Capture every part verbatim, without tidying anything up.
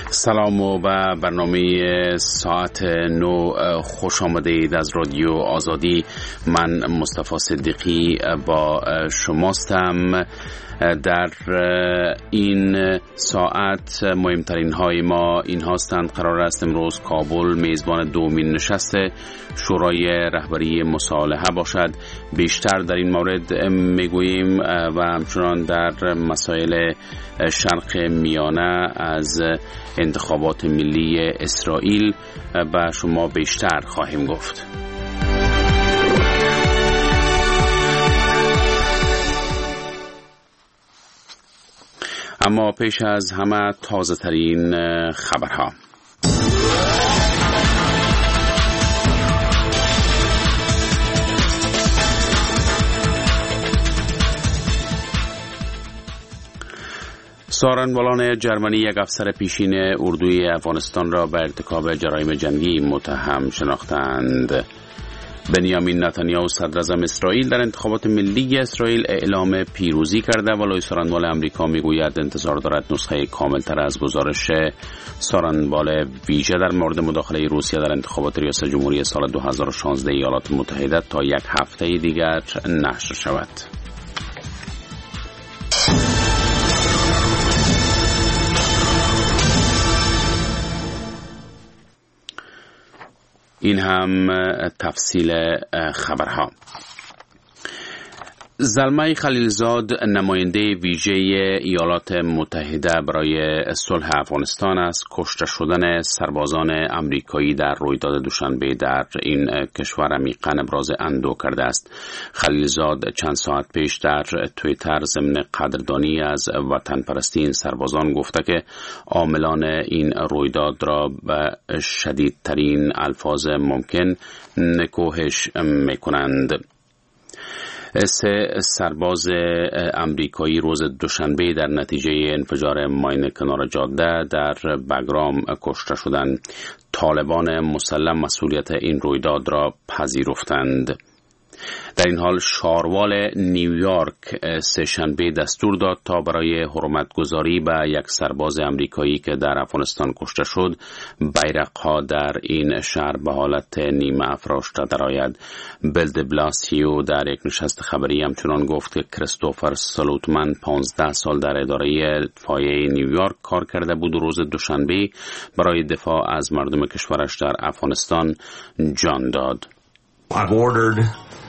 سلام و به برنامه ساعت نو خوش آمدید از رادیو آزادی. من مصطفی صدیقی با شماستم. در این ساعت مهمترین های ما این هستند: قرار است امروز کابل میزبان دومین نشست شورای رهبری مصالحه باشد. بیشتر در این مورد میگوییم و همچنان در مسائل شرق میانه از انتخابات ملی اسرائیل به شما بیشتر خواهیم گفت. اما پیش از همه تازه ترین خبرها. سارنوالان جرمنی یک افسر پیشین اردوی افغانستان را به ارتکاب جرایم جنگی متهم شناختند. بنیامین نتانیاهو صدراعظم اسرائیل در انتخابات ملی اسرائیل اعلام پیروزی کرده، ولی سارنوال آمریکا میگوید انتظار دارد نسخه کاملتر از گزارش سارنوال ویژه در مورد مداخله روسیه در انتخابات ریاست جمهوری سال دو هزار و شانزده ایالات متحده تا یک هفته دیگر نشر شود. این هم تفصیل خبرها. زلمه خلیلزاد نماینده ویژه ایالات متحده برای صلح افغانستان است کشته شدن سربازان امریکایی در رویداد دوشنبه در این کشور عمیقاً ابراز اندوه کرده است. خلیلزاد چند ساعت پیش در توییتر ضمن قدردانی از وطن پرستی این سربازان گفته که عاملان این رویداد را به شدیدترین الفاظ ممکن نکوهش میکنند. سه سرباز امریکایی روز دوشنبه در نتیجه انفجار ماین کنار جاده در بگرام کشته شدند. طالبان مسلم مسئولیت این رویداد را پذیرفتند. در این حال شاروال نیویورک سه‌شنبه دستور داد تا برای حرمتگذاری به یک سرباز امریکایی که در افغانستان کشته شد بیرق‌ها در این شهر به حالت نیمه افراشته درآید. بیل دی بلاسیو در یک نشست خبری همچنان گفت که کریستوفر سلوتمن پانزده سال در اداره دفاعی نیویورک کار کرده بود و روز دوشنبه برای دفاع از مردم کشورش در افغانستان جان داد. I've ordered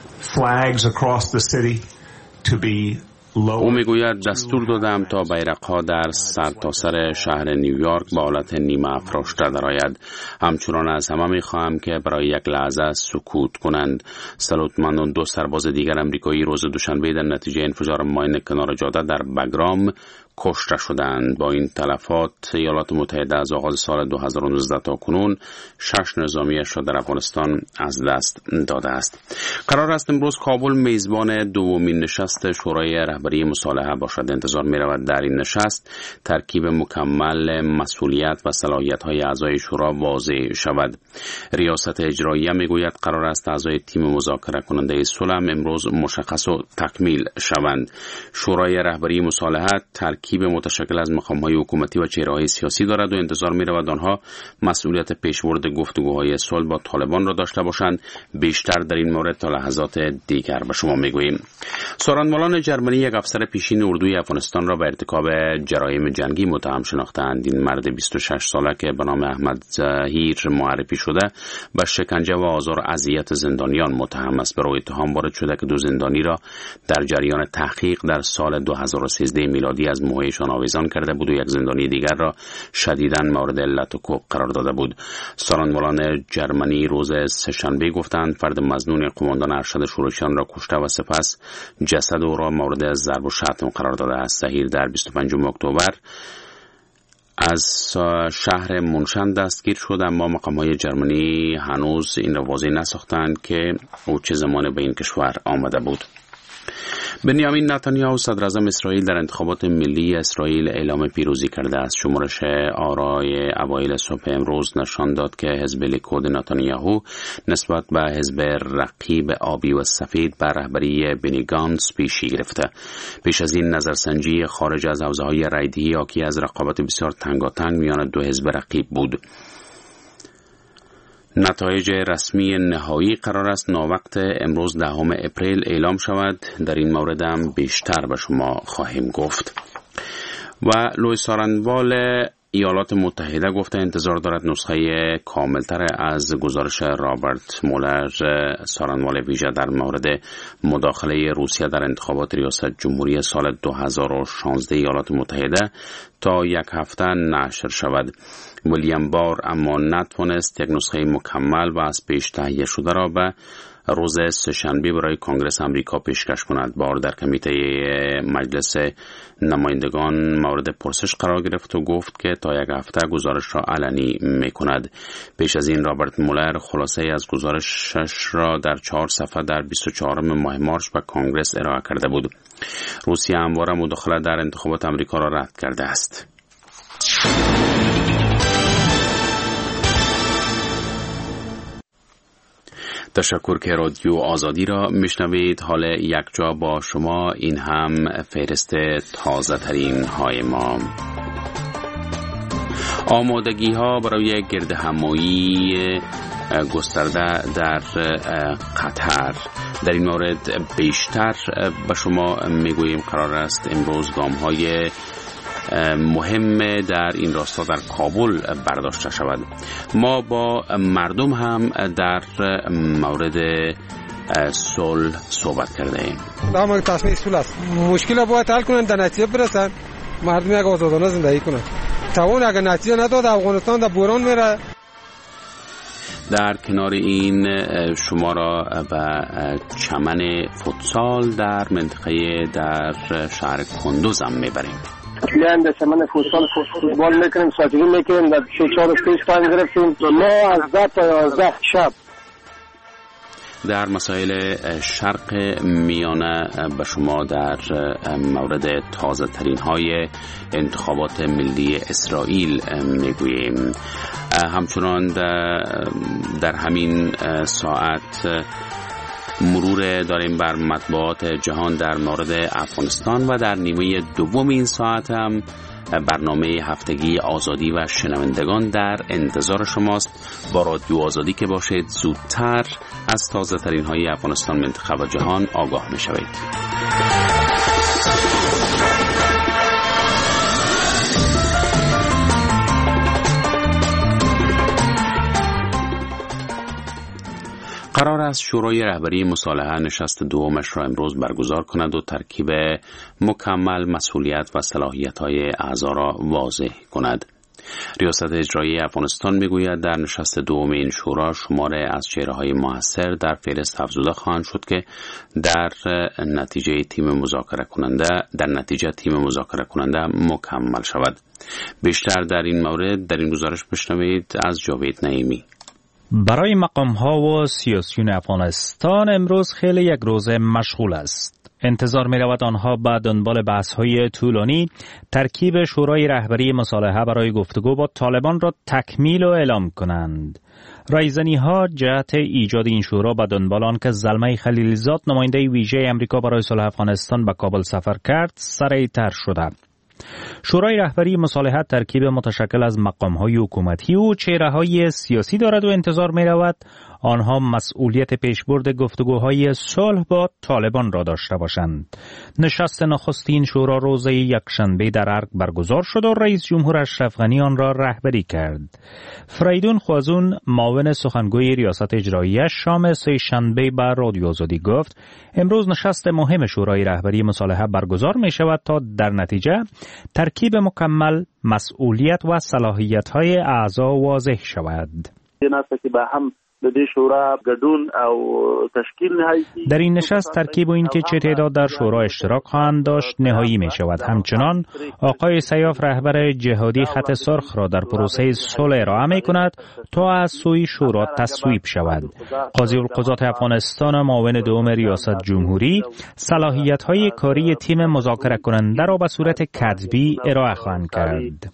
flags across the city to be low. او میگوید دستور دادم تا بیرق‌ها در سرتاسر شهر نیویورک با حالت نیمه افراشته درآید. همچنان از همه میخواهم که برای یک لحظه سکوت کنند. سلوتمن و دو سرباز دیگر امریکایی روز دوشنبه در نتیجه انفجار ماین کنار جاده در بگرام کشته شدند. با این تلفات ایالات متحده از آغاز سال دو هزار و نوزده تا کنون شش نظامیش را در افغانستان از دست داده است. قرار است امروز کابل میزبان دومین نشست شورای رهبری مصالحه باشد. انتظار می رود در این نشست ترکیب مکمل مسئولیت و صلاحیت‌های اعضای شورا واضح شود. ریاست اجراییه می گوید قرار است اعضای تیم مذاکره کننده صلح امروز مشخص و تکمیل شوند. شورای رهبری مصالحه ترکیب ترکیب متشکل از مقام‌های حکومتی و چهره‌های سیاسی دارد و انتظار می‌رود آنها مسئولیت پیشبرد گفتگوهای صلح با طالبان را داشته باشند. بیشتر در این مورد تا لحظات دیگر به شما می‌گوییم. سارنوالان جرمنی یک افسر پیشین اردوی افغانستان را به ارتکاب جرایم جنگی متهم شناختند. این مرد بیست و شش ساله که به نام احمد ظهیر معرفی شده به شکنجه و آزار و اذیت زندانیان متهم است. برای اتهام وارد شده که دو زندانی را در جریان تحقیق در سال دو هزار و سیزده میلادی از موهایشان آویزان کرده بود و یک زندانی دیگر را شدیداً مورد علت و کوب قرار داده بود. سارنوالان جرمنی روز سه‌شنبه گفتند فرد مظنون قماندان ارشد شورشیان را کشته و سپس جسد او را مورد ضرب و شتم قرار داده است. ظهیر در بیست و پنجم اکتبر از شهر منشن دستگیر شد، اما مقام‌های جرمنی هنوز این را واضح نساختند که او چه زمانی به این کشور آمده بود. بنیامین نتانیاهو صدر اعظم اسرائیل در انتخابات ملی اسرائیل اعلام پیروزی کرده است. شمارش آرای اوایل صبح امروز نشان داد که حزب لیکود نتانیاهو نسبت به حزب رقیب آبی و سفید بر رهبری بنی گانتز پیشی گرفته. پیش از این نظرسنجی خارج از حوزه‌های رایدهی حاکی از رقابت بسیار تنگاتنگ میان دو حزب رقیب بود. نتایج رسمی نهایی قرار است ناوقت امروز دهم اپریل اعلام شود. در این مورد هم بیشتر به شما خواهیم گفت. و لوئیس سارنوال ایالات متحده گفته انتظار دارد نسخه کاملتر از گزارش رابرت مولر، سارنوال ویژه در مورد مداخله روسیه در انتخابات ریاست جمهوری سال دو هزار و شانزده ایالات متحده تا یک هفته نشر شود. ویلیام بار اما نتوانست یک نسخه مکمل و از پیش تهیه شده را به روز سه‌شنبه برای کنگره آمریکا پیشکش کند. بار در کمیته مجلس نمایندگان مورد پرسش قرار گرفت و گفت که تا یک هفته گزارش را علنی می کند. پیش از این رابرت مولر خلاصه از گزارشش را در چهار صفحه در بیست و چهارم ماه مارس به کنگره ارائه کرده بود. روسیه همواره مداخله در انتخابات آمریکا را رد کرده است. تشکر که رادیو آزادی را میشنوید. حال یک جا با شما، این هم فهرست تازه ترین های ما. آمادگی ها برای گرد همایی گسترده در قطر. در این مورد بیشتر به شما میگوییم. قرار است امروز گام های مهم در این راستا در کابل برداشته شود. ما با مردم هم در مورد صلح صحبت کرده ایم. دامن تصمیم صلح است. مشکل باید حل کنن، در نتیجه برسن، مردم یک آزادانه زندگی کنن. توان اگر نتیجه نداد افغانستان در بحران میره. در کنار این شما را به چمن فوتسال در منطقه در شهر کندوز هم میبریم. بیایم در چمن فوتسال فوتبال میکنیم، ساجگی میکنیم. در سه چهار پیش تایم گرفتیم ما از ده تا یازده شب. در مسائل شرق میانه به شما در مورد تازه ترین های انتخابات ملی اسرائیل میگوییم. همچنان در همین ساعت مرور داریم بر مطبوعات جهان در مورد افغانستان و در نیمه دوم این ساعت هم برنامه هفتگی آزادی و شنوندگان در انتظار شماست. با رادیو آزادی که باشید زودتر از تازه ترین های افغانستان، منطقه و جهان آگاه می شوید. قرار است شورای رهبری مصالحه نشست دومش را امروز برگزار کند و ترکیب مکمل مسئولیت و صلاحیت‌های اعضا را واضح کند. ریاست اجرایی افغانستان میگوید در نشست دوم این شورا شماره از چهره‌های موثر در فهرست افزوده خواهند شد که در نتیجه تیم مذاکره کننده در نتیجه تیم مذاکره کننده مکمل شود. بیشتر در این مورد در این گزارش بشنوید از جاوید نعیمی. برای مقام‌ها و سیاسیون افغانستان امروز خیلی یک روز مشغول است. انتظار می‌رود آنها به دنبال بحث‌های طولانی ترکیب شورای رهبری مصالحه برای گفتگو با طالبان را تکمیل و اعلام کنند. رایزنی‌ها جهت ایجاد این شورا به دنبال آن که زلمه خلیلزاد نماینده ویژه امریکا برای صلح افغانستان به کابل سفر کرد سریع‌تر شده. شورای رهبری مصالحت ترکیب متشکل از مقام‌های حکومتی و چهره‌های سیاسی دارد و انتظار می‌رود آنها مسئولیت پیشبرد گفتگوهای صلح با طالبان را داشته باشند. نشست نخستین شورا روز یکشنبه در ارگ برگزار شد و رئیس جمهور اشرف غنی آن را رهبری کرد. فریدون خوازون معاون سخنگوی ریاست اجراییه شام سه شنبه به رادیو آزادی گفت امروز نشست مهم شورای رهبری مصالحه برگزار می شود تا در نتیجه ترکیب مکمل مسئولیت و صلاحیت‌های اعضا واضح شود. این است که به هم د دې شورا ګډون او تشکیل نهایی. در این نشست ترکیب و اینکه چه تعداد در شورا اشتراک خواهند داشت نهایی می شود. همچنان آقای سیاف رهبر جهادی خط سرخ را در پروسه صلح ارائه می کند تا از سوی شورا تصویب شود. قاضی القضات افغانستان معاون دوم ریاست جمهوری صلاحیت های کاری تیم مذاکره کننده را به صورت کتبی ارائه خواهند کرد.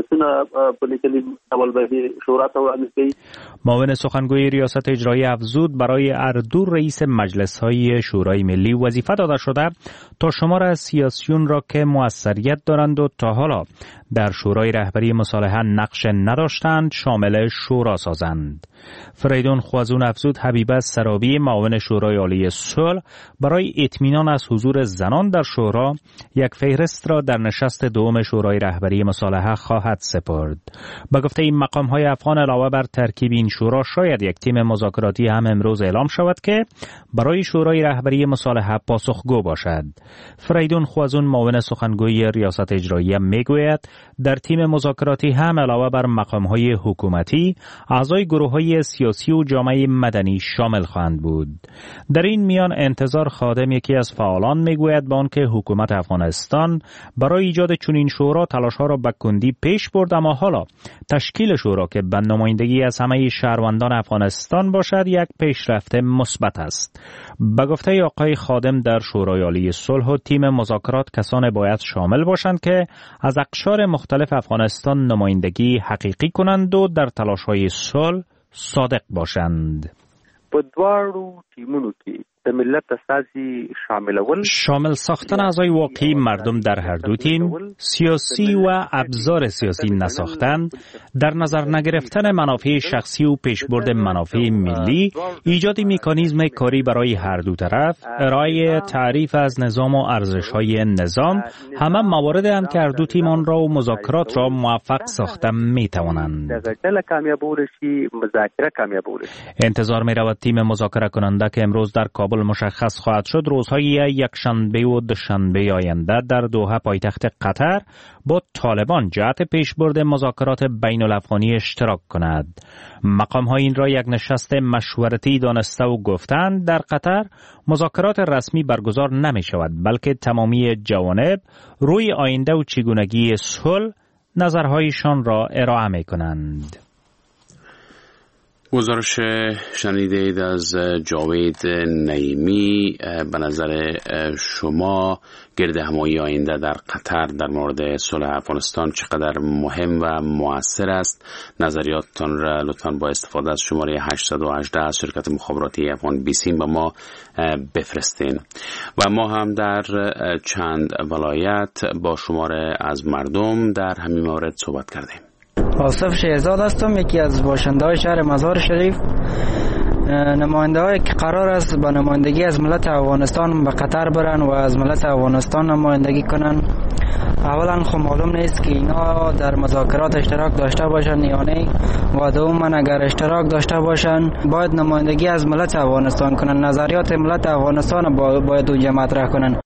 معاون سخنگوی ریاست اجرایی افزود برای اردو رئیس مجلس های شورای ملی وظیفه داده شده تا شمار از سیاسیون را که موثریت دارند و تا حالا در شورای رهبری مصالحه نقش نداشتند شامل شورا سازند. فریدون خوازون افزود حبیبه سرابی معاون شورای عالی صلح برای اطمینان از حضور زنان در شورا یک فهرست را در نشست دوم شورای رهبری مصالحه خواهد سپرد. به گفته این مقام‌های افغان علاوه بر ترکیب این شورا شاید یک تیم مذاکراتی هم امروز اعلام شود که برای شورای رهبری مصالحه پاسخگو باشد. فریدون خوازون معاون سخنگوی ریاست اجرایی میگوید در تیم مذاکراتی هم علاوه بر مقام‌های حکومتی اعضای گروه‌های سیاسی و جامعه مدنی شامل خواهند بود. در این میان انتظار خادم یکی از فعالان میگوید با آنکه حکومت افغانستان برای ایجاد چنین شورا تلاش‌ها را به کندی پیش برد، اما حالا تشکیل شورا که به نمایندگی از همه شهروندان افغانستان باشد یک پیشرفت مثبت است. به گفته آقای خادم در شورای عالی صلح و تیم مذاکرات کسان باید شامل باشند که از اقشار مختلف افغانستان نمایندگی حقیقی کنند و در تلاش‌های صلح صادق باشند. په دواړو ټیمونو کې د ملت استازي شاملول شامل ساختن اعضای واقعی مردم در هر دو تیم، سیاسی و ابزار سیاسی نساختن، در نظر نگرفتن منافع شخصی و پیشبرد منافع ملی، ایجاد مکانیزم کاری برای هر دو طرف، ارائه تعریف از نظام و ارزش‌های نظام، همه مواردی هم که هر دو تیم آن را و مذاکرات را موفق ساختن می‌توانند. انتظار می‌رود تیم مذاکره کننده که امروز در کابل مشخص خواهد شد روزهای یکشنبه و دوشنبه آینده در دوحه پایتخت قطر با طالبان جهت پیشبرد مذاکرات بین الافغانی اشتراک کند. مقام‌ها این را یک نشست مشورتی دانسته و گفتند در قطر مذاکرات رسمی برگزار نمی شود بلکه تمامی جوانب روی آینده و چگونگی صلح نظرهایشان را ارائه می کنند. گزارش شنیده اید از جاوید نعیمی. به نظر شما گرد همایی آینده در قطر در مورد صلح افغانستان چقدر مهم و مؤثر است؟ نظریاتتان را لطفاً با استفاده از شماره هشت یک هشت از شرکت مخابراتی افغان بیسیم به ما بفرستین. و ما هم در چند ولایت با شماره از مردم در همین مورد صحبت کردیم. آصف شهزاد هستم، یکی از باشنده‌های شهر مزار شریف. نماینده هایی که قرار است با نمایندگی از ملت افغانستان به قطر برن و از ملت افغانستان نمایندگی کنن، اولا خب معلوم نیست که اینا در مذاکرات اشتراک داشته باشن یا نه، و دوما اگر اشتراک داشته باشن باید نمایندگی از ملت افغانستان کنن، نظریات ملت افغانستان باید اونجا مطرح کنن.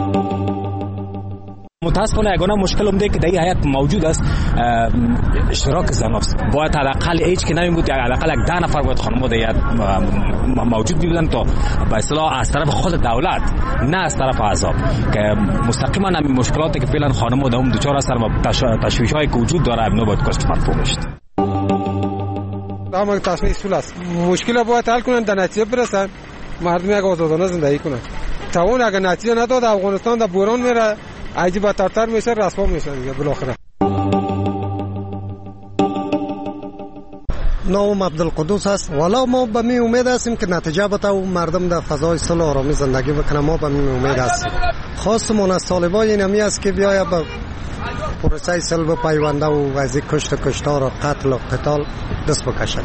متاسفانه یگانه مشکل اومده که در این حیات موجود است اشتراک زناست. باید حداقل هیچ که نمیبود حداقل یک ده نفر باید خانم‌ها در حیات موجود بودن تا به اصطلاح از طرف خود دولت نه از طرف احزاب که مستقیما همین مشکلاتی که فعلا خانم‌ها در اون دچار هستن و تشویش‌هایی که وجود داره اینا باید کشف مفهوم بشه. دامن تصمیم اصول است. مشکل باید حل کنن، در نتیجه برسن، مردم یک آزادانه زندگی کنن. تا اون اگه نتیجه نداد افغانستان در بحران میره، عجیب بدتر میشه، رسوا میشه دیگه بالاخره. نام عبدالقدوس است. والا ما به می امید هستیم که نتیجه بده و مردم در فضای صلح و آرامی زندگی بکنه. ما به می امید هستیم. خواستمون از طالبان این همی است که بیاید به پروسه صلح پیونده و از کشت و کشتار و قتل و قتال دست بکشه.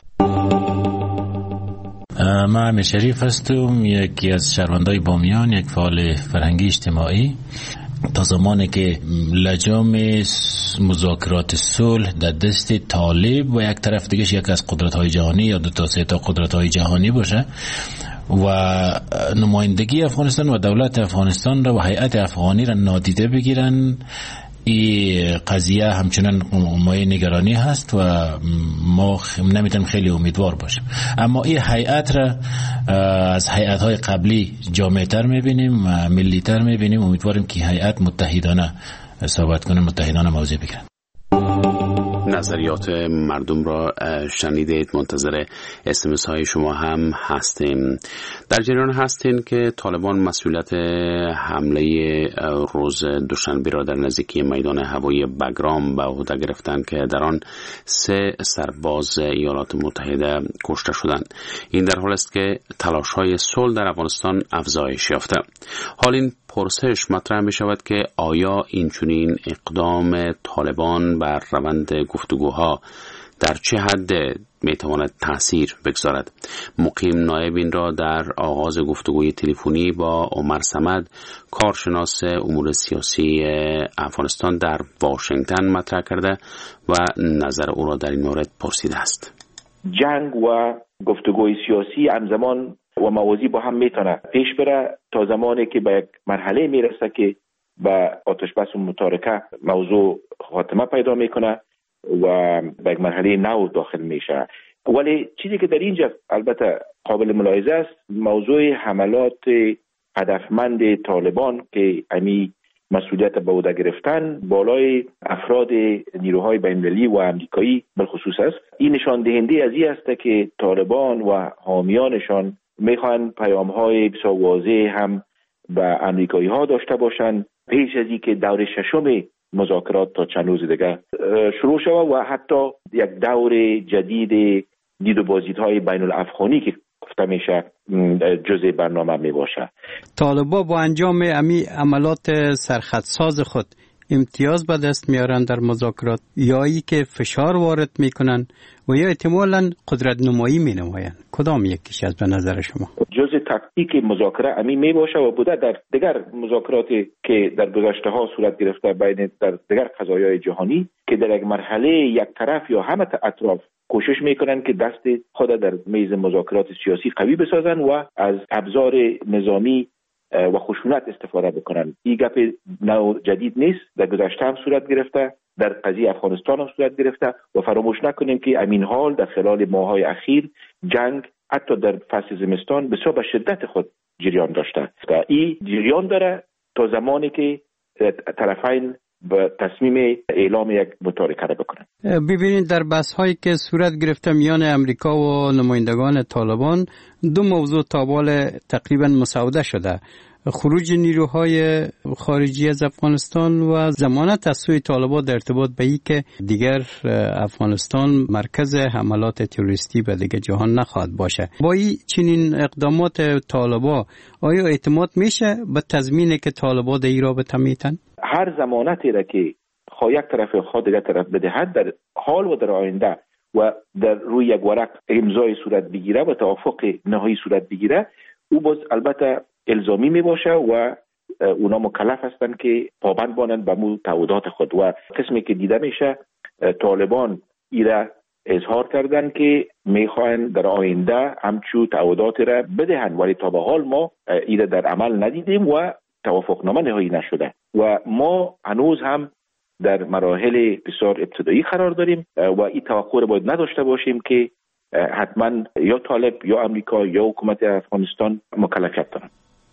من امیر شریف هستم، یکی از شهروندای بامیان، یک فعال فرهنگی اجتماعی. تا زمانی که لجام مذاکرات صلح در دست طالب و یک طرف دیگه یک از قدرت‌های جهانی یا دو تا سه تا قدرت‌های جهانی باشه و نمایندگی افغانستان و دولت افغانستان را و هیئت افغانی را نادیده بگیرن، این قضیه همچنان مایه نگرانی هست و ما نمیتونیم خیلی امیدوار باشیم. اما این هیئت را از هیئت‌های قبلی جامع‌تر می‌بینیم و ملی‌تر می‌بینیم. امیدواریم که هیئت متحدانه صحبت کنه، متحدانه موضوع بگیرن. نظریات مردم را شنیدید. منتظر اس ام اس های شما هم هستیم. در جریان هستین که طالبان مسئولیت حمله روز دوشنبه را در نزدیکی میدان هوایی بگرام به عهده گرفتند که در آن سه سرباز ایالات متحده کشته شدند. این در حالی است که تلاش‌های صلح در افغانستان افزایش یافته. حال این پرسش مطرح می شود که آیا این چنین اقدام طالبان بر روند گفتگوها در چه حد می تواند تأثیر بگذارد؟ مقیم نایب این را در آغاز گفتگوی تلفنی با عمر صمد، کارشناس امور سیاسی افغانستان در واشنگتن مطرح کرده و نظر او را در این مورد پرسیده است. جنگ و گفتگوی سیاسی همزمان و موازی با هم میتونه پیش بره تا زمانی که به یک مرحله میرسه که به آتش بس و متارکه موضوع خاتمه پیدا میکنه و به یک مرحله نو داخل میشه. ولی چیزی که در اینجا البته قابل ملاحظه است، موضوع حملات هدفمند طالبان که امی مسئولیت به عهده گرفتن بالای افراد نیروهای بین‌المللی و آمریکایی بالخصوص است. این نشان دهنده از این است که طالبان و حامیانشان میخوان پیام‌های بسیار واضح هم به آمریکایی ها داشته باشند پیش از اینکه دور ششم مذاکرات تا چند روز دیگه شروع شود و حتی یک دور جدید دید و بازدیدهای بین الافغانی که گفته میشه جزء برنامه می باشه. طالبان با انجام امی عملات سرخطساز خود امتیاز به دست میارن در مذاکرات، یا ای که فشار وارد میکنن و یا احتمالاً قدرت نمایی می نماین؟ کدام یکیش از به نظر شما؟ جزء تاکتیک مذاکره امی می باشه و بوده در دیگر مذاکراتی که در گذشته ها صورت گرفته بین در دیگر قضایای جهانی که در یک مرحله یک طرف یا همه اطراف کوشش میکنن که دست خود در میز مذاکرات سیاسی قوی بسازن و از ابزار نظامی و خشونت استفاده بکنن. این گپ نو جدید نیست، در گذشته هم صورت گرفته، در قضیه افغانستان هم صورت گرفته و فراموش نکنیم که امین حال در خلال ماه‌های اخیر جنگ حتی در فصل زمستان بسیار به شدت خود جریان داشته. این جریان داره تا زمانی که طرفین به تصمیم اعلام یک متارکه را بکنن. ببینید در بحث هایی که صورت گرفته میان امریکا و نمایندگان طالبان دو موضوع تابال تقریبا مسوده شده: خروج نیروهای خارجی از افغانستان و ضمانت از سوی طالبان در ارتباط به این که دیگر افغانستان مرکز حملات تروریستی به دیگر جهان نخواهد باشه. با این چنین اقدامات طالبان آیا اعتماد میشه به تضمینی که طالبان در این رابطه میتن؟ هر ضمانتی را که خواه یک طرف خواه دیگر طرف بدهد در حال و در آینده و در روی یک ورق امضای صورت بگیره و توافق نهایی صورت بگیره، او باز البته الزامی می باشه و اونا مکلف هستند که پابند بانند به مو تعهدات خود. و قسمی که دیده میشه طالبان ایره اظهار کردن که میخواین در آینده همچو تعهدات را بدهند، ولی تا به حال ما ایره در عمل ندیدیم و توافقنامه نهایی نشده و ما هنوز هم در مراحل بسیار ابتدایی قرار داریم و این توقع را باید نداشته باشیم که حتما یا طالب یا امریکا یا حکومت افغانستان مکلفیت دارن.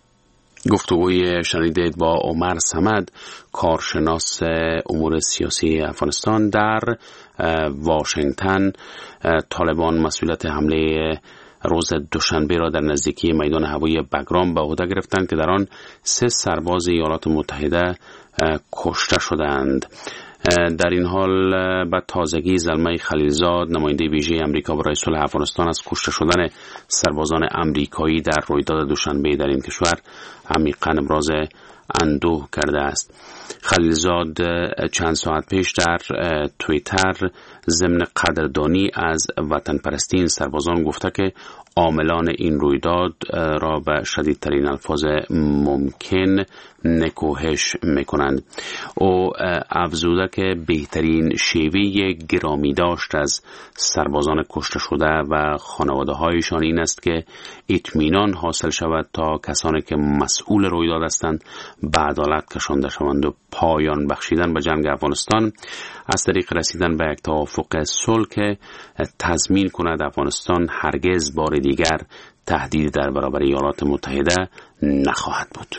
گفتگوی شنیدید با عمر صمد، کارشناس امور سیاسی افغانستان در واشنگتن. طالبان مسئولیت حمله روز دوشنبه را در نزدیکی میدان هوایی بگرام به عهده گرفتند که در آن سه سرباز ایالات متحده کشته شدند. در این حال به تازگی زلمه خلیلزاد، نماینده ویژه امریکا برای صلح افغانستان، از کشته شدن سربازان امریکایی در رویداد دوشنبه در این کشور عمیقاً ابراز اندوه کرده است. خلیلزاد چند ساعت پیش در توییتر ضمن قدردانی از وطن پرستی این سربازان گفته که عاملان این رویداد را به شدیدترین الفاظ ممکن نکوهش میکنند. او افزوده که بهترین شیوه گرامی داشت از سربازان کشته شده و خانواده هایشان این است که اطمینان حاصل شود تا کسانی که مسئول رویداد هستند به عدالت کشانده شوند و پایان بخشیدن به جنگ افغانستان از طریق رسیدن به یک توافق صلح که تضمین کند افغانستان هرگز بار دیگر تهدید در برابر ایالات متحده نخواهد بود.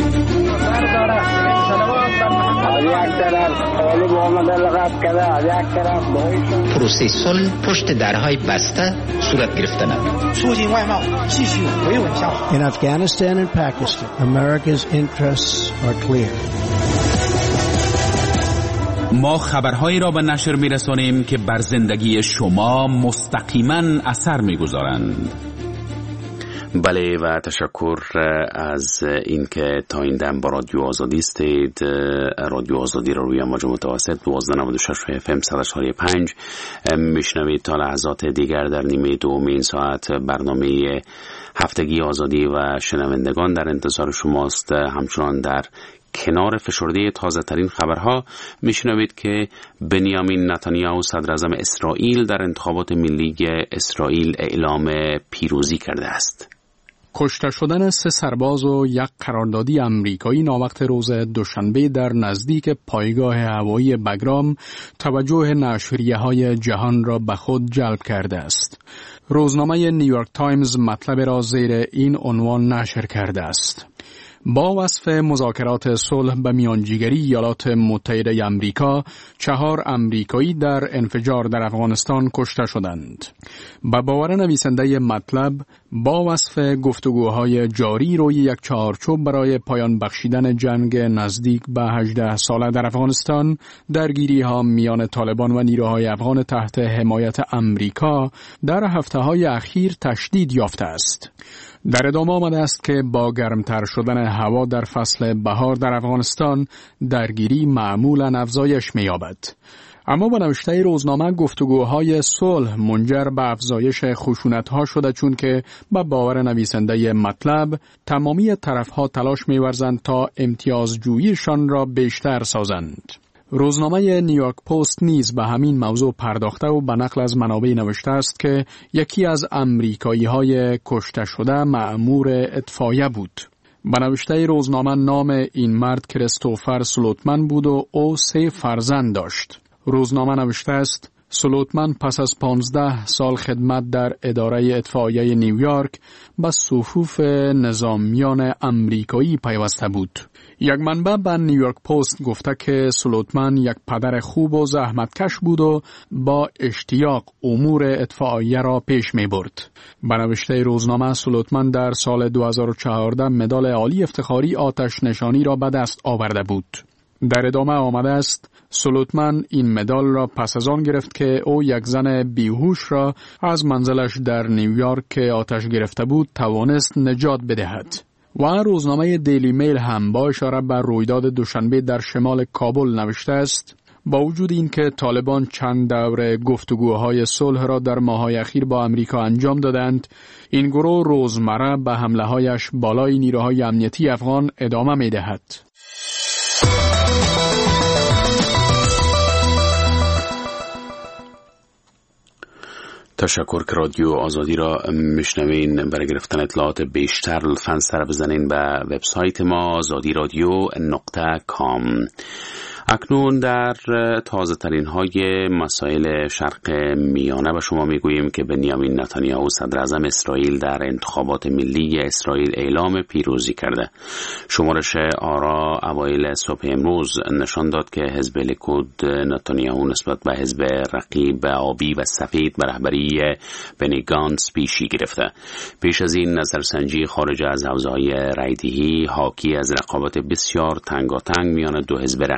پروسه صلح پشت درهای بسته صورت گرفتن است. In Afghanistan and Pakistan, America's interests are clear. ما خبرهایی را به نشر می‌رسانیم که بر زندگی شما مستقیما اثر می‌گذارند. بله و تشکر از اینکه تا این دم با رادیو آزادی استید. رادیو آزادی را روی موج متوسط دوازده نود و شش اف ام صد و چهار و پنج میشنوید. تا لحظات دیگر در نیمه دوم این ساعت برنامه هفتگی آزادی و شنوندگان در انتظار شماست. همچنان در کنار فشرده تازه ترین خبرها میشنوید که بنیامین نتانیاهو صدر اعظم اسرائیل در انتخابات ملی اسرائیل اعلام پیروزی کرده است. کشته شدن سه سرباز و یک قراردادی امریکایی ناوقت روز دوشنبه در نزدیک پایگاه هوایی بگرام توجه نشریه‌های جهان را به خود جلب کرده است. روزنامه نیویورک تایمز مطلب را زیر این عنوان نشر کرده است: با وصف مذاکرات صلح به میانجیگری ایالات متحده آمریکا، چهار امریکایی در انفجار در افغانستان کشته شدند. به باور نویسنده مطلب، با وصف گفتگوهای جاری روی یک چهارچوب برای پایان بخشیدن جنگ نزدیک به هجده ساله در افغانستان، درگیری ها میان طالبان و نیروهای افغان تحت حمایت امریکا در هفته‌های اخیر تشدید یافته است. در ادامه آمده است که با گرمتر شدن هوا در فصل بهار در افغانستان درگیری معمولاً افزایش می‌یابد. اما با نوشته روزنامه گفتگوهای صلح منجر به افزایش خشونت‌ها شده، چون که با باور نویسنده مطلب تمامی طرف‌ها تلاش می‌ورزند تا امتیازجوییشان را بیشتر سازند. روزنامه نیویورک پست نیز به همین موضوع پرداخته و به نقل از منابع نوشته است که یکی از امریکایی‌های کشته شده مأمور اطفایه بود. به نوشته روزنامه نام این مرد کریستوفر سلوتمن بود و او سه فرزند داشت. روزنامه نوشته است: سلوتمن پس از پانزده سال خدمت در اداره اطفایه نیویورک به صفوف نظامیان امریکایی پیوسته بود. یک منبع به نیویورک پست گفته که سلوتمن یک پدر خوب و زحمتکش بود و با اشتیاق امور اطفائیه را پیش می برد. به نوشته روزنامه سلوتمن در سال دو هزار و چهارده مدال عالی افتخاری آتش نشانی را به دست آورده بود. در ادامه آمده است: سلوتمن این مدال را پس از آن گرفت که او یک زن بیهوش را از منزلش در نیویورک که آتش گرفته بود توانست نجات بدهد. و روزنامه دیلی میل هم با اشاره به رویداد دوشنبه در شمال کابل نوشته است: با وجود این که طالبان چند دور گفتگوهای صلح را در ماه‌های اخیر با امریکا انجام دادند، این گروه روزمره به حمله‌هایش بالای نیروهای امنیتی افغان ادامه می‌دهد. تشکر که رادیو آزادی را میشنوین. برای گرفتن اطلاعات بیشتر لطفاً سر بزنین به وبسایت ما آزادی رادیو نقطه کام. اکنون در تازه ترین های مسائل شرق میانه به شما میگوییم که بنیامین نتانیاهو صدر اعظم اسرائیل در انتخابات ملی اسرائیل اعلام پیروزی کرده. شمارش آرا اوایل صبح امروز نشان داد که حزب لیکود نتانیاهو نسبت به حزب رقیب آبی و سفید به رهبری بنی گانتس پیشی گرفته. پیش از این نظرسنجی خارج از حوزه‌های رایدهی حاکی از رقابت بسیار تنگاتنگ میان دو حزب رقیب بود.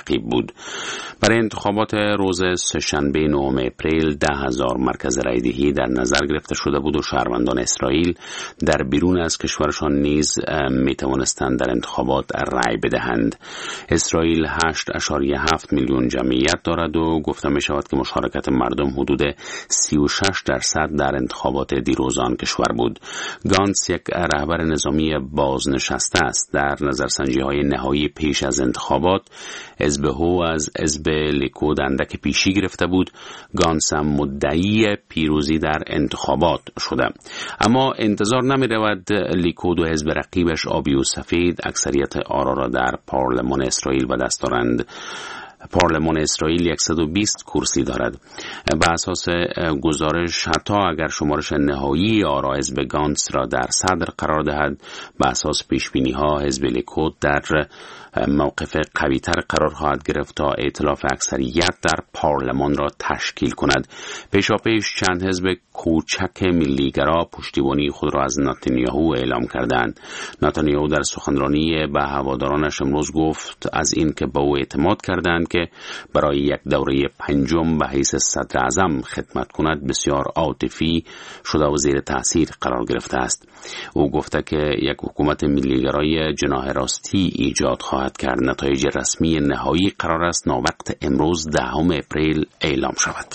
بود. برای انتخابات روز سه‌شنبه نهم اپریل ده هزار مرکز رایدهی در نظر گرفته شده بود و شهروندان اسرائیل در بیرون از کشورشان نیز می توانستند در انتخابات رای بدهند. اسرائیل هشت اشاریه هفت میلیون جمعیت دارد و گفته می شود که مشارکت مردم حدود سی و شش درصد در انتخابات دیروز آن کشور بود. گانتس یک رهبر نظامی بازنشسته است. در نظرسنجی های نهایی پیش از انتخابات حزب هو از حزب لیکود اندک پیشی گرفته بود. گانتس هم مدعی پیروزی در انتخابات شده، اما انتظار نمی رود لیکود و حزب رقیبش آبی و سفید اکثریت آرا را در پارلمان اسرائیل به دست دارند. پارلمان اسرائیل صد و بیست کرسی دارد. به اساس گزارش حتی اگر شمارش نهایی آرا حزب گانتس را در صدر قرار دهد، به اساس پیشبینی ها حزب لیکود در موقف قوی تر قرار خواهد گرفت تا ائتلاف اکثریت در پارلمان را تشکیل کند. پیشاپیش چند حزب کوچک ملیگرا پشتیبانی خود را از نتانیاهو اعلام کردند. نتانیاهو در سخنرانی به هوادارانش امروز گفت از این که به او اعتماد کردند که برای یک دوره پنجم به حیث صدر اعظم خدمت کند بسیار عاطفی شده و زیر تاثیر قرار گرفته است. او گفته که یک حکومت ملیگرای جناح راستی ایجاد خواهد کرد. نتایج رسمی نهایی قرار است ناوقت امروز دهم اپریل اعلام شود.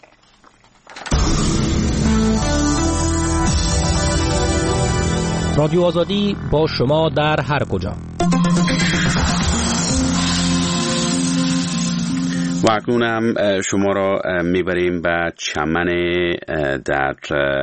رادیو آزادی با شما در هر کجا. و اکنون هم شما را میبریم به چمن در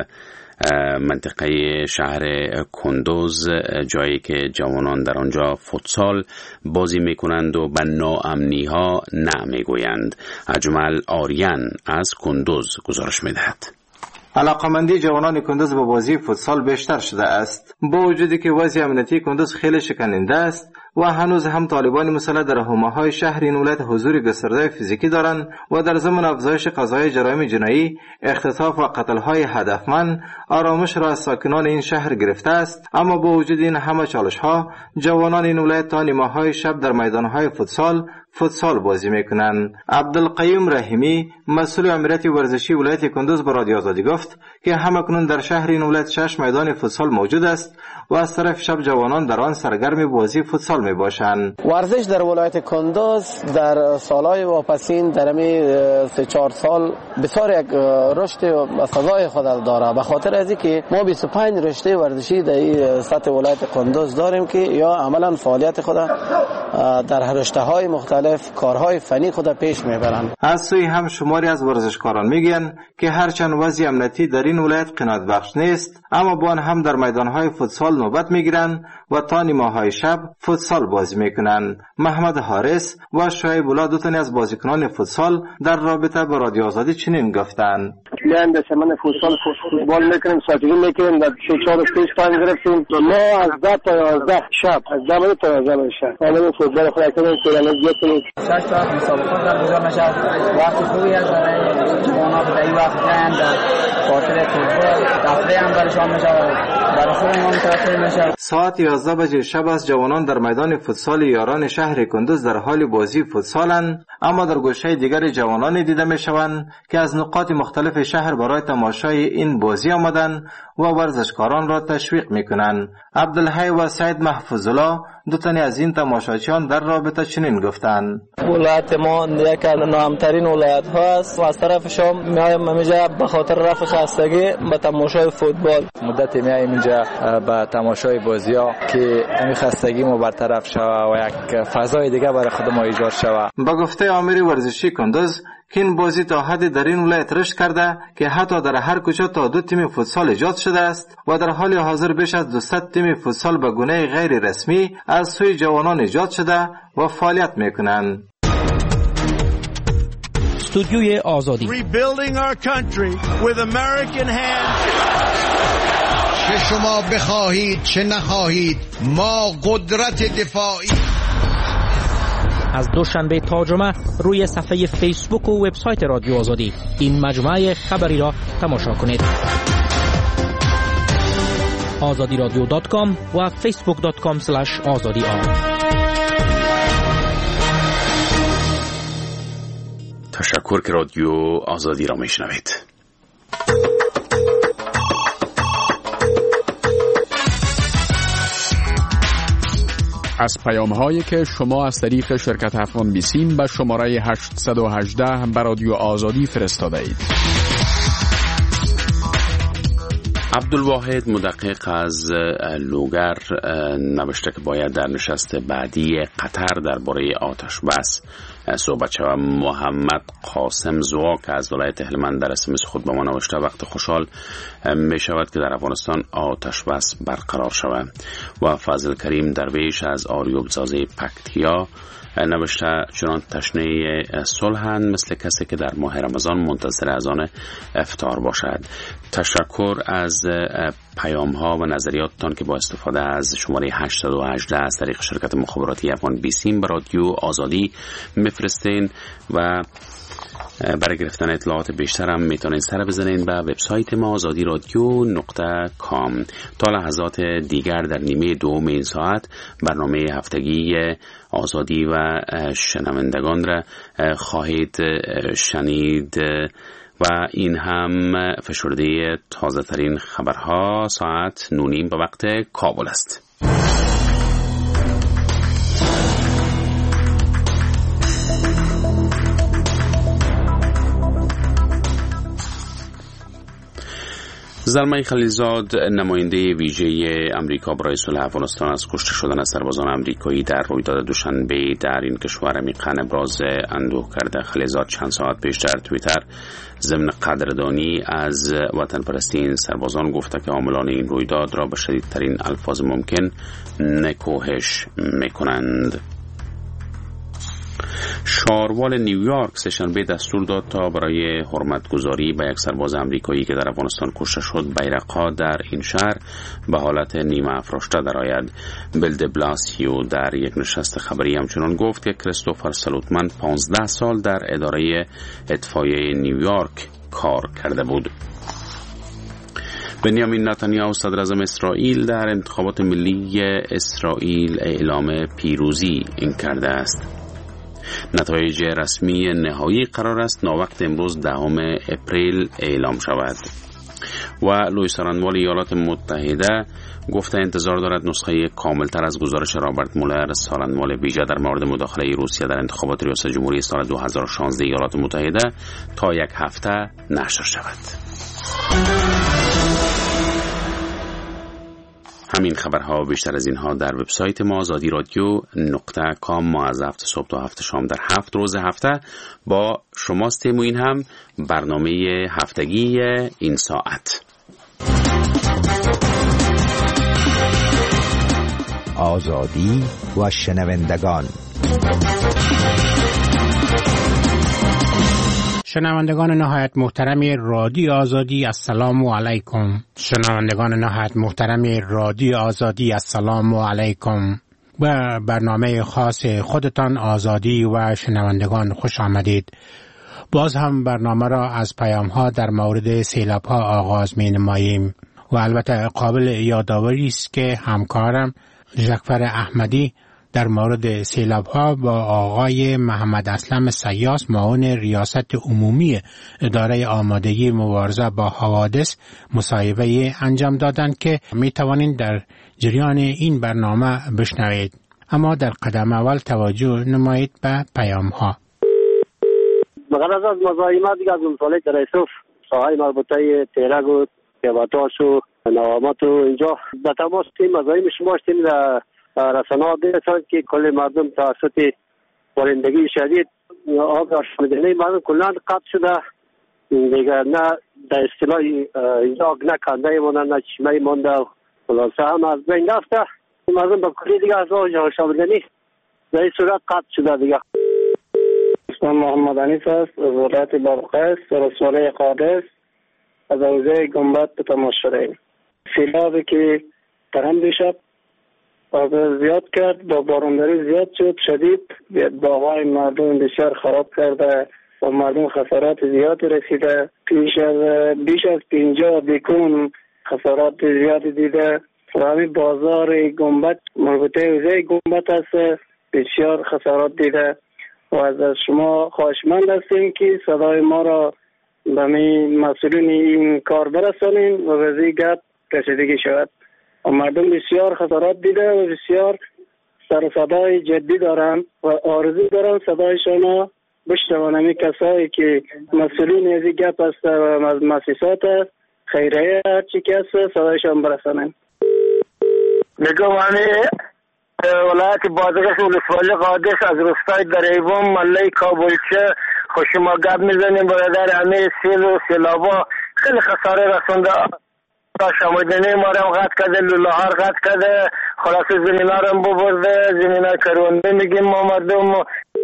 منطقه شهر کندوز، جایی که جوانان در آنجا فوتسال بازی میکنند و به ناامنی ها نه میگویند. اجمل آریان از کندوز گزارش میدهد. علاقمندی جوانان کندوز به بازی فوتسال بیشتر شده است، با وجودی که وضع امنیتی کندوز خیلی شکننده است و هنوز هم طالبان مسلح در حومه‌های شهر این ولایت حضور گسترده فیزیکی دارند و در ضمن افزایش قضای جرایم جنایی، اختطاف و قتل‌های هدفمند آرامش را از ساکنان این شهر گرفته است. اما با وجود این همه چالش‌ها، جوانان این ولایت تا نیمه‌های شب در میدان‌های فوتسال فوتسال بازی میکنند. عبدالقیوم رحیمی مسئول امنیت ورزشی ولایت کندوز به رادیو آزادی گفت که همکنون در شهر این ولایت شش میدان فوتسال موجود است و از طرف شب جوانان در آن سرگرم بازی فوتسال می باشند. ورزش در ولایت کندوز در سالهای واپسین در می سه چهار سال بسیار یک رشد و فضای خود داره، به خاطر از اینکه ما بیست و پنج رشته ورزشی در سطح ولایت کندوز داریم که یا عملا فعالیت خود در رشته‌های مختلف کارهای فنی خود پیش میبرند. از سوی هم شماری از ورزشکاران میگن که هرچند وضع امنیتی در این ولایت قناعت بخش نیست، اما با آن هم در میدانهای فوتسال نوبت میگیرند و تا نیمه‌های شب فوتسال بازی میکنند. محمد حارس و شعیب الله دو تن از بازیکنان فوتسال در رابطه با رادیو آزادی چنین گفتند: میان در چمن فوتسال فوتبال میکنیم، ساعتی میکنیم، در سه چهار پیش تایم گرفتیم. ما از ده تا یازده شب از ده تا یازده شب حالا فوتبال خود کردیم که الان گفتیم شش ساعت مسابقات برگزار میشه. وقت خوبی است برای جوانان در این وقت گرند در خاطر فوتبال تفریح هم برشان میشه، برای خودمون تفریح میشه. ساعت یازده بجه شب است جوانان در میدان فوتسال یاران شهر کندوز در حال بازی فوتسالند، اما در گوشه دیگر جوانان دیده میشوند که از نقاط مختلف شهر برای تماشای این بازی آمدند و ورزشکاران را تشویق میکنند. عبدالحی و سعید محفوظ الله دو تن از این تماشاچیان در رابطه چنین گفتند: ولایت ما یک از نامترین ولایت ها است و از طرف شام میایم اینجا به خاطر رفع خستگی به تماشای فوتبال. مدت میایم اینجا به تماشای بازی ها که همین خستگی ما برطرف شود و یک فضای دیگه برای خود ما ایجاد شود. با گفته آمری ورزشی کندوز که این بازی تا حد در این ولایت رشد کرده که حتی در هر کوچه تا دو تیم فوتسال ایجاد شده است و در حال حاضر بیش از دویست تیم فوتسال به گونه غیر رسمی از سوی جوانان ایجاد شده و فعالیت میکنند. استودیوی آزادی. Rebuilding our country with American hands. چه شما بخواهید چه نخواهید ما قدرت دفاعی. از دوشنبه تا جمعه روی صفحه فیسبوک و وبسایت رادیو آزادی این مجموعه خبری را تماشا کنید. آزادی رادیو دات کام و فیسبوک دات کام اسلش آزادی آر. تشکر که رادیو آزادی را میشنوید. از پیام هایی که شما از طریق شرکت افغان بیسیم به شماره هشت یک هشت به رادیو آزادی فرستاده اید. عبدالواحد مدقق از لوگر نوشته که باید در نشست بعدی قطر درباره آتش بس صحبت شود. محمد قاسم زوا که از ولایت هلمند در اس ام اس خود به ما نوشته وقت خوشحال می شود که در افغانستان آتش بس برقرار شود. و فضل کریم درویش از آریوب زازه پکتیا نوشته چنان تشنه صلحند مثل کسی که در ماه رمضان منتظر اذان افطار باشد. تشکر از پیام ها و نظریاتتان که با استفاده از شماره هشت یک هشت از طریق شرکت مخابراتی افغان بیسیم به رادیو آزادی میفرستین و برای گرفتن اطلاعات بیشتر هم میتونین سر بزنین به وبسایت ما آزادی رادیو نقطه کام. تا لحظات دیگر در نیمه دوم این ساعت برنامه هفتگی آزادی و شنوندگان را خواهید شنید و این هم فشرده تازه ترین خبرها ساعت نونیم به وقت کابل است. زلمه خلیلزاد نماینده ویژه امریکا برای صلح افغانستان از کشته شدن سربازان امریکایی در رویداد دوشنبه در این کشور عمیقاً ابراز اندوه کرده. خلیلزاد چند ساعت پیش در توییتر ضمن قدردانی از وطن پرستی این سربازان گفته که عاملان این رویداد را به شدیدترین الفاظ ممکن نکوهش میکنند. شاروال نیویورک سه‌شنبه دستور داد تا برای حرمتگذاری به یک سرباز امریکایی که در افغانستان کشته شد بیرق‌ها در این شهر به حالت نیمه افراشته درآید. بیل د بلاسیو در یک نشست خبری همچنان گفت که کریستوفر سلوتمن پانزده سال در اداره اطفائیه نیویورک کار کرده بود. بنیامین نتانیاهو صدر اعظم اسرائیل در انتخابات ملی اسرائیل اعلام پیروزی این کرده است. نتایج رسمی نهایی قرار است ناوقت امروز دهم اپریل اعلام شود. و لوی سارنوال ایالات متحده گفته انتظار دارد نسخه کاملتر از گزارش رابرت مولر سارنوال ویژه در مورد مداخله روسیه در انتخابات ریاست جمهوری سال دو هزار و شانزده ایالات متحده تا یک هفته نشر شود. همین خبرها و بیشتر از اینها در وبسایت ما آزادی رادیو نقطه کام. ما از هفت صبح تا هفت شام در هفت روز هفته با شماستیم و این هم برنامه هفتگی این ساعت. آزادی و شنوندگان. شنوندگان نهایت محترم رادیو آزادی السلام علیکم. شنوندگان نهایت محترم رادیو آزادی السلام علیکم. و برنامه خاص خودتان آزادی و شنوندگان خوش آمدید. باز هم برنامه را از پیام ها در مورد سیلاب ها آغاز می نماییم و البته قابل یادآوری است که همکارم ژکفر احمدی در مورد سیلاب ها با آقای محمد اسلم سیاس معاون ریاست عمومی اداره آمادگی مبارزه با حوادث مصاحبه انجام دادند که می توانید در جریان این برنامه بشنوید. اما در قدم اول توجه نمایید به پیام ها. بغرض از مزاحمت دیگه از مطالعه در ایسوف ساحه مربوطه تیرگ و پیابتاش و نوامت و اینجا به تماس تیم مزاحم شما شدیم در رسانه ها دیدن که کل مردم توسط بارندگی شدید آب آشامیدنی مردم کلان قطع شده دیگه، نه در اصطلاح اینجا نه کنده مانده نه چشمه مانده خلاصه هم از بین رفته مردم با کلی دیگه از آشامیدنی در این صورت قطع شده دیگه. اسم محمد حنیف است از ولایت بلخ رسواله قادس از حوزه گنبد به تماس شده ایم. سیلابی که ترم دیشب آب زیاد کرد با بارونداری زیاد شد شدید باغای مردم بسیار خراب کرده و مردم خسارات زیادی رسیده. پیش از بیش از پنجاه بیکون خسارات زیادی دیده و همین بازار گنبد مربوطه حوزه گنبد است بسیار خسارات دیده و از شما خواهشمند هستیم که صدای ما را به مسئولین این کار برسانیم و به زی گپ کشیدگی شود. و مردم بسیار خسارات دیده و بسیار سر صدای جدی دارند و آرزو دارند صدایشان بشنوند. همین کسایی که مسئولین از این گپ است و مؤسسات خیریه هرچی که است صدایشان برسانند. میگم همه ولایت بادغیس ولسوالی قادس از روستای دریوم مله کابلچه خوشما گپ میزنیم برادر. همه سیل و سیلابا خیلی خساره رسونده. شامدنی ما رو قطع کرده، لوله ها رو قطع کرده، خلاص زمین ها رو ببرده، زمین های کرونده میگیم ما مردم.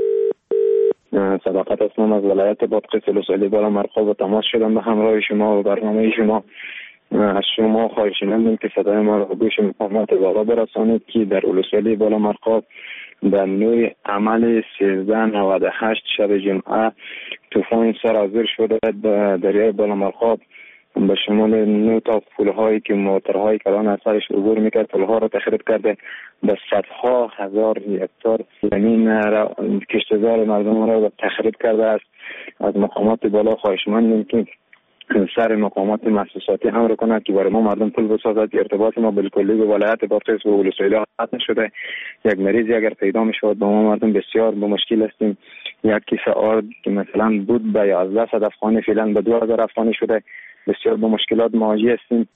صداقت اسلام از ولایت بادغیس ولسوالی بالا مرخوب و تماس شدم به همراه شما و برنامه شما. از شما خواهشمندم که صدای ما را به گوش مقامات بالا برسانید که در ولسوالی بالا مرخوب در نوع عمل سیزده نود و هشت شب جمعه طوفان سرازیر شده در دریای بالا مرخوب به شمال نه تا پول‌هایی که موترهای کلان از سرش عبور میکرد پول‌ها را تخریب کرده، به صدها هزار هکتار زمین را کشتزار مردم را تخریب کرده است. از مقامات بالا خواهشمندیم که سر مقامات مؤسساتی هم رو کنند که برای ما مردم پول بسازد. ارتباط ما بالکلی به ولایت بادغیس و ولسوالی قطع شده. یک مریضی اگر پیدا میشود با ما مردم بسیار با مشکل هستیم. یک کیسه آرد که مثلا بود به یازده صد افغانی فعلا به دو هزار افغانی شده. بسیار با مشکلات مواجه هستیم.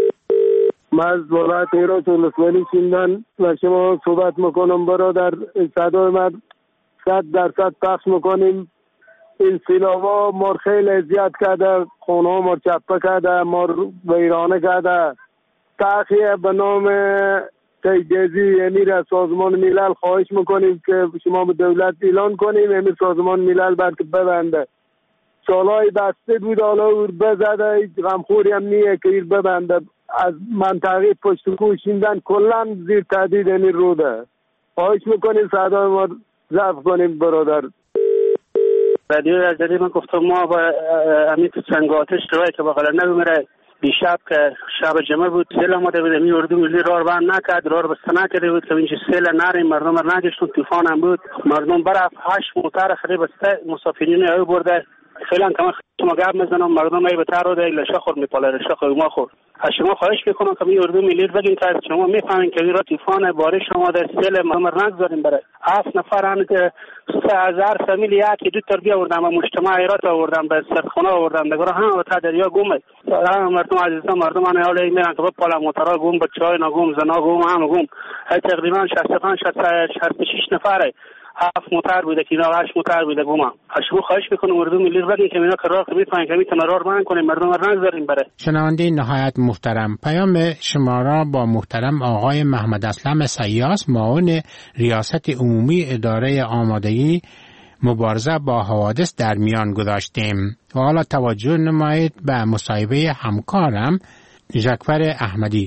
من از ولایت هرات ولسوالی سیندن و شما صحبت میکنم برادر. صدای من صد درصد پخش میکنیم. این سیلاوا ما خیلی اذیت کرده، خونه ها ما چپه کرده، ما ویرانه کرده. تأخیه به نام تجهیزی امیر از سازمان ملل خواهش میکنیم که شما به دولت اعلان کنیم امیر سازمان ملل برک ببنده. سالهای بسته بود حالا او بزده، غمخوری هم نیه که ایر ببنده. از منطقه پشت کوه شیندن کلن زیر تهدید امیر روده. خواهش میکنیم صدای ما ضبط کنیم برادر. رادیو ازدی من گفتم ما با امید سنگ آتش روی که بغل نمیره دیشب که شب جمعه بود سیل آمده بود می اردو ملی رار بند نکرد رار بسته نکرده بود که اینجا سیل نره مردم را نگشتون طوفان هم بود مردم برفت هشت موتر خریب بسته مسافرین او برده فعلا کما شما گپ میزنم مردم ای به تر رو لشه خور میپاله لشه خور ما خور از شما خواهش میکنم که می اردو ملی بگین که شما میفهمین که این طوفان بارش آمده سیل مردم را نگذاریم بره هفت نفر ان که سه هزار فامیل یکی دو تربیه آوردن و مجتمع ایرات آوردن به سرخونه آوردن دیگه هم تا دریا گم هم مردم عزیزان مردم ان حال میرن که بالا موتورا گم بچهای نگم زنا گم هم گم تقریبا شصت و پنج شصت و شش نفره هفت موتر بوده که اینا هشت موتر بوده گم شما خواهش میکنم مردم ملی بگین که اینا کار که میفهمن که میتونن راه بند کنیم مردم را نگذاریم بره. شنونده نهایت محترم پیام شما را با محترم آقای محمد اسلم سیاس معاون ریاست عمومی اداره آمادگی مبارزه با حوادث در میان گذاشتیم و حالا توجه نمایید به مصاحبه همکارم ژکور احمدی.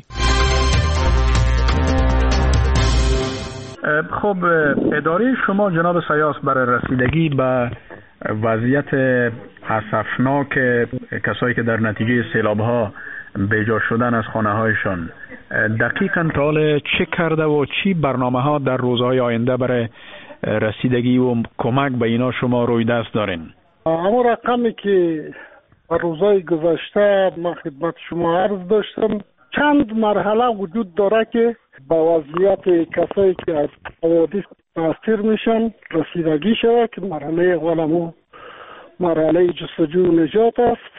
خب اداره شما جناب سیاس برای رسیدگی به وضعیت اسفناک کسایی که در نتیجه سیلاب‌ها بیجا شدن از خانه‌هایشان دقیقاً تا حال چه کرده و چی برنامه‌ها در روزهای آینده برای رسیدگی و کمک به اینا شما روی دست دارین؟ همون رقمی که روزهای گذشته ما خدمت شما عرض داشتم چند مرحله وجود داره که با وضعیت کسایی که از حوادث تاثیر میشن رسیدگی شود که مرحله اولمو مرحله جستجو و نجات است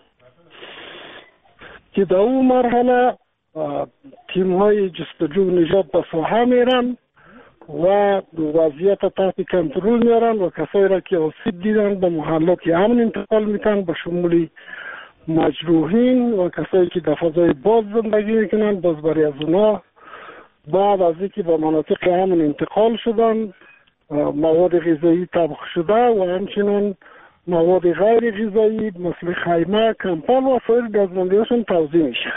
که در اون مرحله تیم های جستجو و نجات به ساحه میرن و وضعیت تحت کنترل میارن و کسایی را که آسیب دیدن به محلات امن انتقال میتن به شمول مجروحین و کسایی که در فضای باز زندگی میکنن باز برای از اونا بعد از اینکه به مناطق امن انتقال شدن مواد غذایی طبخ شده و همچنین مواد غیر غذایی مثل خیمه، کمپل و سایر گازماندیاشون توزیع میشه.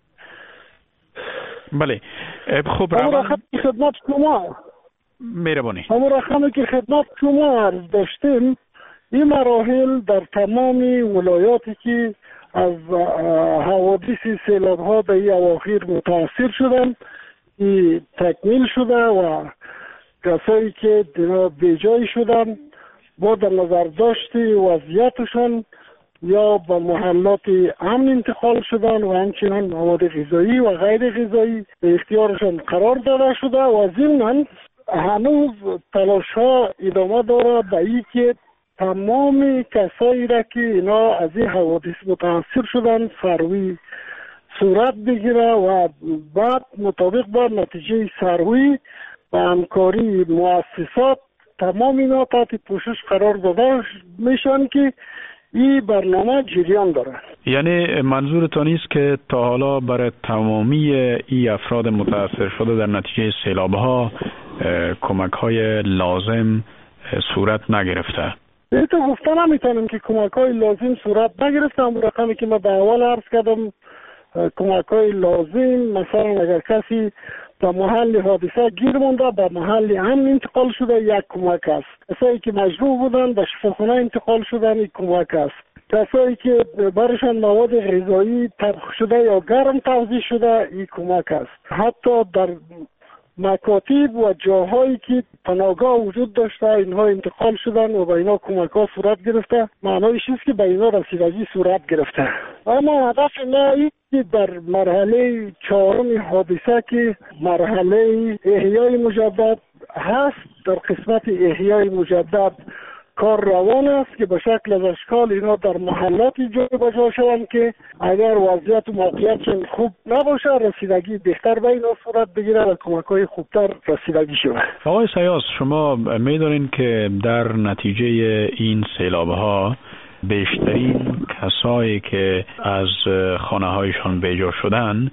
بله خب همون رقمی که خدمت شما مهربانی همون رقمی که خدمت شما عرض داشتیم این مراحل در تمام ولایاتی که از حوادث سیلاب ها در این اواخر متاثر شدن این تکمیل شده و کسایی که دینا بیجای شدن با در نظر داشت وضعیتشان یا به محلات امن انتقال شدن و همچنین مواد غذایی و غیر غذایی به اختیارشان قرار داده شده و ضمناً هنوز تلاش ها ادامه داره به این که تمام کسایی را که اینا از این حوادث متاثر شدن سروی صورت بگیره و بعد مطابق با نتیجه سروی و همکاری مؤسسات تمام اینا تحت پوشش قرار داده میشن که این برنامه جریان داره. یعنی منظورتان است که تا حالا برای تمامی این افراد متاثر شده در نتیجه سیلاب ها کمک های لازم صورت نگرفته؟ بیتو گفته نمیتونم که کمک های لازم صورت نگرفته. هم رقمی که ما به اول عرض کردم کمک های لازم مثلا اگر کسی به محل حادثه گیر مونده به محل امن انتقال شده یک کمک است. کسایی که مجروح بودن به شفاخانه انتقال شدن یک کمک است. کسایی که برشان مواد غذایی طبخ شده یا گرم توزیع شده این کمک است. حتی در مکاتب و جاهایی که پناهگاه وجود داشته اینها انتقال شدن و به اینا کمک ها صورت گرفته. معنایش است که به اینا رسیدگی صورت گرفته. اما هدف ما این که در مرحله چهارم حادثه که مرحله احیای مجدد هست، در قسمت احیای مجدد کار روان است که به شکل از اشکال اینا در محلاتی جای بجا شوند که اگر وضعیت و موقعیت خوب نباشه رسیدگی بهتر به اینا صورت بگیره و کمک های خوبتر رسیدگی شود. آقای سیاس، شما میدونین که در نتیجه این سیلاب ها بیشترین کسایی که از خانه هایشان بیجا شدن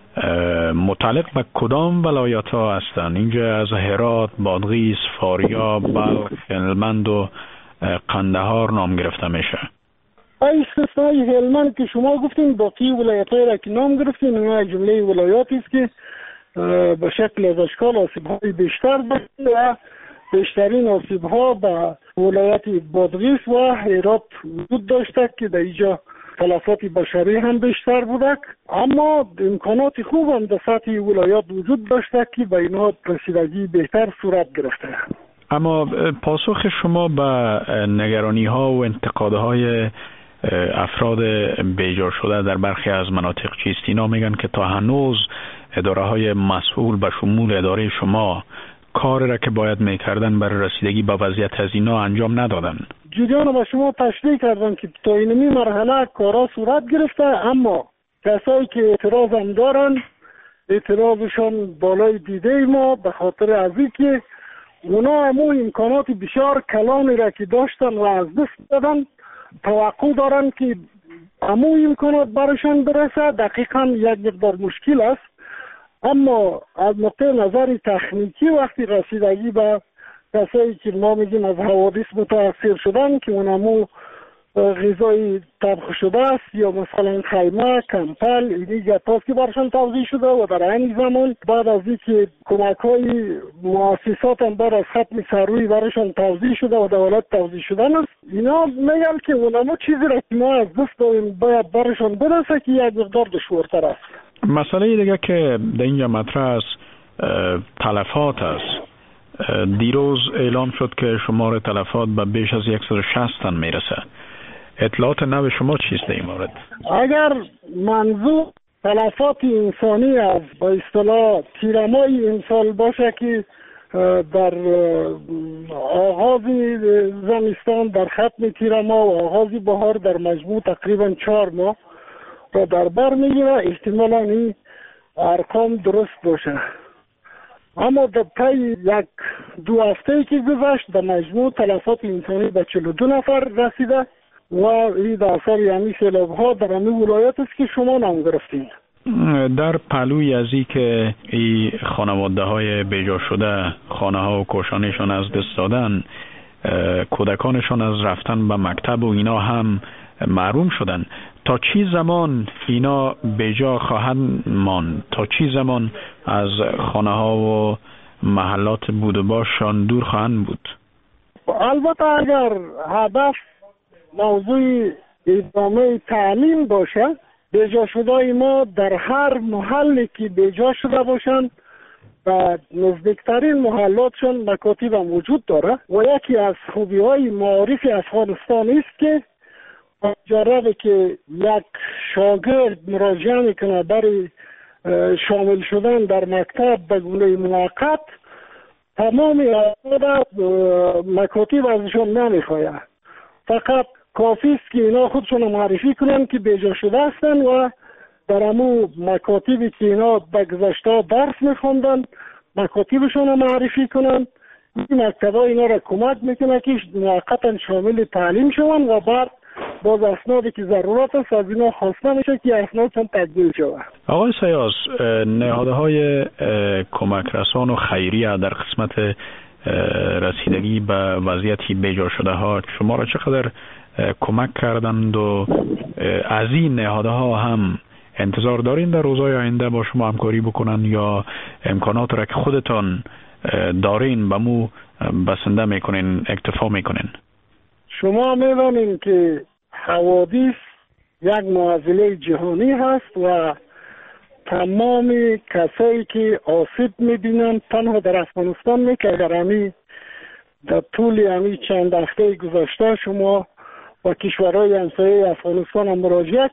متعلق به کدام ولایت ها هستند؟ اینجا از هرات، بادغیس، فاریاب، بلخ، هلمند و قندهار نام گرفته میشه. ای استثنای هلمند که شما گفتین باقی ولایت های را که نام گرفتین اونها جمله ولایاتی است که به شکل از اشکال آسیب های بیشتر داشتن و بیشترین آسیب ها به ولایت بادغیس و هرات وجود داشته که در اینجا تلفات بشری هم بیشتر بوده، اما امکانات خوب هم در سطح ولایات وجود داشته که به اینها رسیدگی بهتر صورت گرفته. اما پاسخ شما به نگرانی ها و انتقادهای افراد بیجار شده در برخی از مناطق چیست؟ اینا میگن که تا هنوز اداره های مسئول به شمول اداره شما کار را که باید میکردن برای رسیدگی به وضعیت از اینا انجام ندادن. جریان با شما تشریح کردم که تا اینمی مرحله کارا صورت گرفته، اما کسایی که اعتراض هم دارن اعتراضشان بالای دیده ما به خاطر از اینکه اونا همو امکانات بسیار کلانی را که داشتن و از دست دادن توقع دارن که همو امکانات برشان برسه. دقیقا یک مقدار مشکل است، اما از نقطه نظر تکنیکی وقتی رسیدگی به کسایی که ما میگیم از حوادث متاثر شدن که اونمو غذای طبخ شده است یا مثلا خیمه، کمپل، اینی گتاست که برشان توزیع شده و در این زمان بعد از اینکه کمک های مؤسسات هم بر از ختم سروی برشان توزیع شده و دولت توزیع شدن است، اینا میگن که اونمو چیزی را که ما از دست داریم باید برشان برسه که یک مقدار دشوارتر است. مسئله دیگه که در اینجا مطرح است تلفات است. دیروز اعلام شد که شمار تلفات به بیش از صد و شصت تن میرسه. اطلاعات نو شما چیست در این مورد؟ اگر منظور تلفات انسانی از با اصطلاح تیرمای امسال باشه که در آغاز زمستان در ختم تیرما و آغاز بهار در مجموع تقریبا چهار ماه را در بر میگیره، احتمالا این ارقام درست باشه. اما در طی یک دو هفته که گذشت در مجموع تلفات انسانی به چهل و دو نفر رسیده و این در اثر یعنی سیلاب ها در همین ولایت است که شما نام گرفتین. در پلوی از این که این خانواده های بیجا شده خانه ها و کوشانشان از دست دادن، کودکانشان از رفتن به مکتب و اینا هم محروم شدن، تا چی زمان اینا بیجا خواهند ماند؟ تا چی زمان از خانه ها و محلات بود و باششان دور خواهند بود؟ البته اگر هدف موضوع ادامه تعلیم باشه، بیجا شده ما در هر محلی که بیجا شده باشند و نزدیکترین محلاتشون مکاتب هم وجود داره و یکی از خوبی های معارف افغانستان است که مجرد که یک شاگرد مراجعه میکنه برای شامل شدن در مکتب به گونه موقت، تمام افراد مکاتب ازشون نمیخواید. فقط کافی است که اینا خودشون معرفی کنن که بیجا شده هستن و در امو مکاتبی که اینا به گذشته درس میخوندن مکاتبشون معرفی کنن. این مکتبه اینا را کمک میکنه که موقتا شامل تعلیم شون و بعد باز اسنادی که ضرورت است از اینا خواسته میشه که اسنادشون تکمیل شود. آقای سیاس، نهادهای کمک رسان و خیریه در قسمت رسیدگی به وضعیتی بیجا شده ها شما را چقدر کمک کردند و از این نهادها هم انتظار دارین در روزهای آینده با شما همکاری بکنن یا امکانات را که خودتان دارین به مو بسنده میکنین، اکتفا میکنین؟ شما میدانین که حوادث یک معضله جهانی هست و تمام کسایی که آسیب میبینن تنها در افغانستان نه که در همی در طول همی چند هفته گذشته شما و کشورهای همسایه افغانستان هم مراجعه